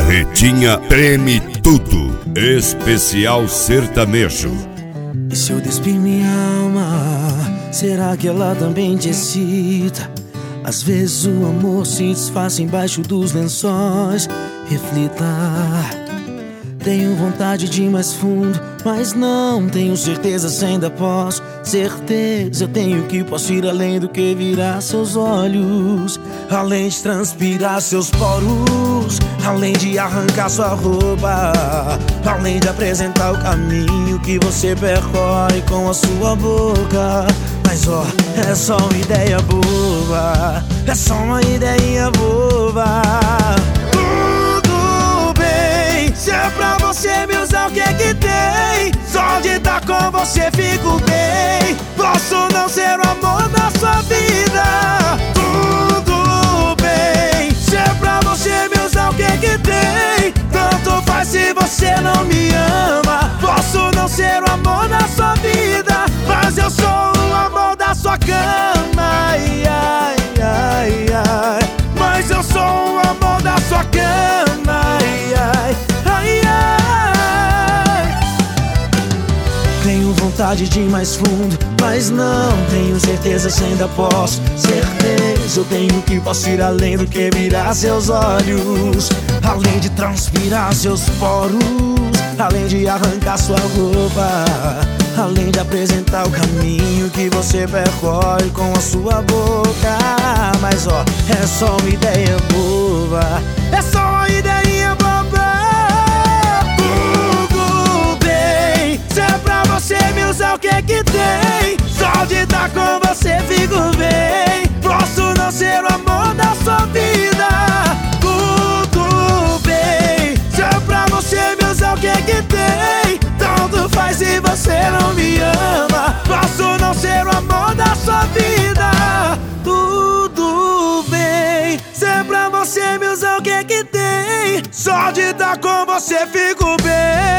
Ritinha treme tudo, especial sertanejo. E se eu despir minha alma, será que ela também te excita? Às vezes o amor se disfarça embaixo dos lençóis. Reflita. Tenho vontade de ir mais fundo, mas não tenho certeza se ainda posso. Certeza eu tenho que posso ir além do que virar seus olhos, além de transpirar seus poros, além de arrancar sua roupa, além de apresentar o caminho que você percorre com a sua boca. Mas ó, é só uma ideia boba, é só uma ideia boba. Se é pra você me usar, o que é que tem? Só de estar com você fico bem. Posso não ser o amor da sua vida, tudo bem. Se é pra você me usar, o que é que tem? Tanto faz se você não me ama. Posso não ser o amor da sua vida, mas eu sou o amor da sua cama. Ai, ai, ai, ai. Mas eu sou o amor da sua cama. Ai, ai. Tenho vontade de ir mais fundo, mas não tenho certeza se ainda posso. Certeza eu tenho que posso ir além do que virar seus olhos, além de transpirar seus poros, além de arrancar sua roupa, além de apresentar o caminho que você percorre com a sua boca. Mas ó, é só uma ideia boba, é só uma ideia boba. Você me usa, o que é que tem? Só de estar com você fico bem. Posso não ser o amor da sua vida, tudo bem. Se é pra você me usar, o que é que tem? Tanto faz se você não me ama. Posso não ser o amor da sua vida, tudo bem. Se é pra você me usar, o que é que tem? Só de estar com você fico bem.